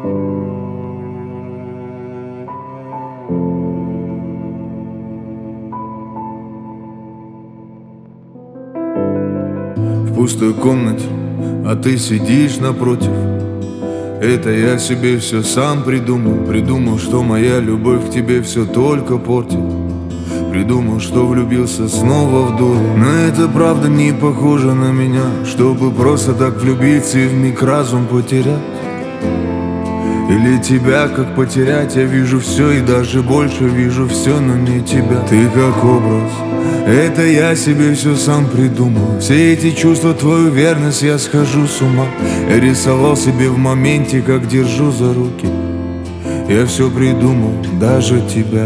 В пустой комнате, а ты сидишь напротив. Это я себе все сам придумал. Придумал, что моя любовь к тебе все только портит. Придумал, что влюбился снова в дуру. Но это правда не похоже на меня, чтобы просто так влюбиться и вмиг разум потерять. Или тебя как потерять? Я вижу все и даже больше вижу все, но не тебя. Ты как образ, это я себе все сам придумал. Все эти чувства, твою верность, я схожу с ума. Я рисовал себе в моменте, как держу за руки. Я все придумал, даже тебя.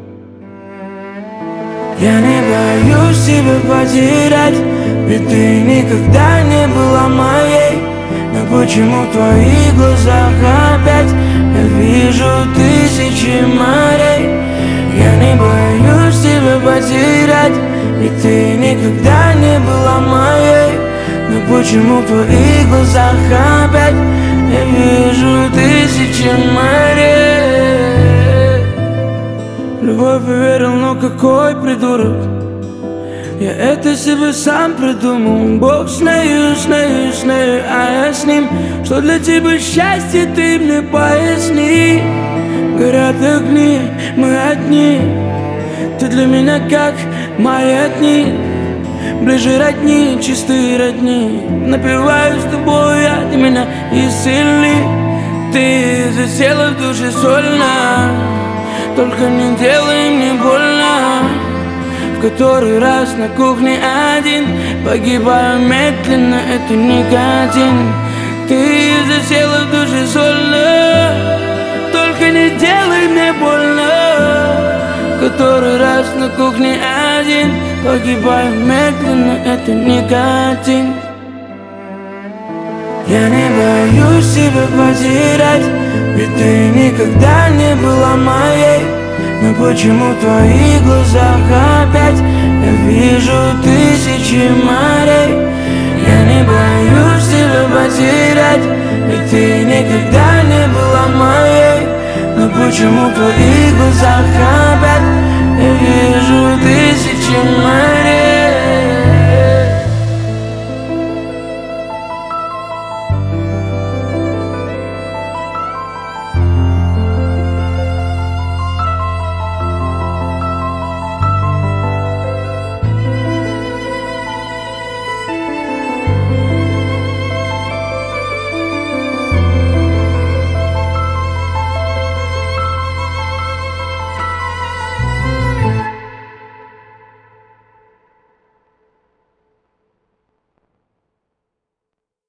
Я не боюсь тебя потерять, ведь ты никогда не была моей. Но почему в твоих глазах опять я вижу тысячи морей? Я не боюсь тебя потерять, ведь ты никогда не была моей. Но почему в твоих глазах опять я вижу тысячи морей? Любовь поверил, но какой придурок. Я это себе сам придумал. Бог знаю, а я с ним. Что для тебя счастье, ты мне поясни. Горят огни, мы одни. Ты для меня как маятник. Ближе родни, чистые родни. Напиваю с тобой я, ты меня исцели. Ты засела в душе сольно. Только не делай мне больно. В который раз на кухне один. Погибаю медленно, это никотин. Ты засела в душе сольно. Только не делай мне больно. В который раз на кухне один. Погибаю медленно, это никотин. Я не боюсь тебя потерять, ведь ты никогда не была моей. Но почему в твоих глазах опять я вижу тысячи морей? Я не боюсь тебя потерять, ведь ты никогда не была моей. Но почему в твоих глазах опять я вижу тысячи морей?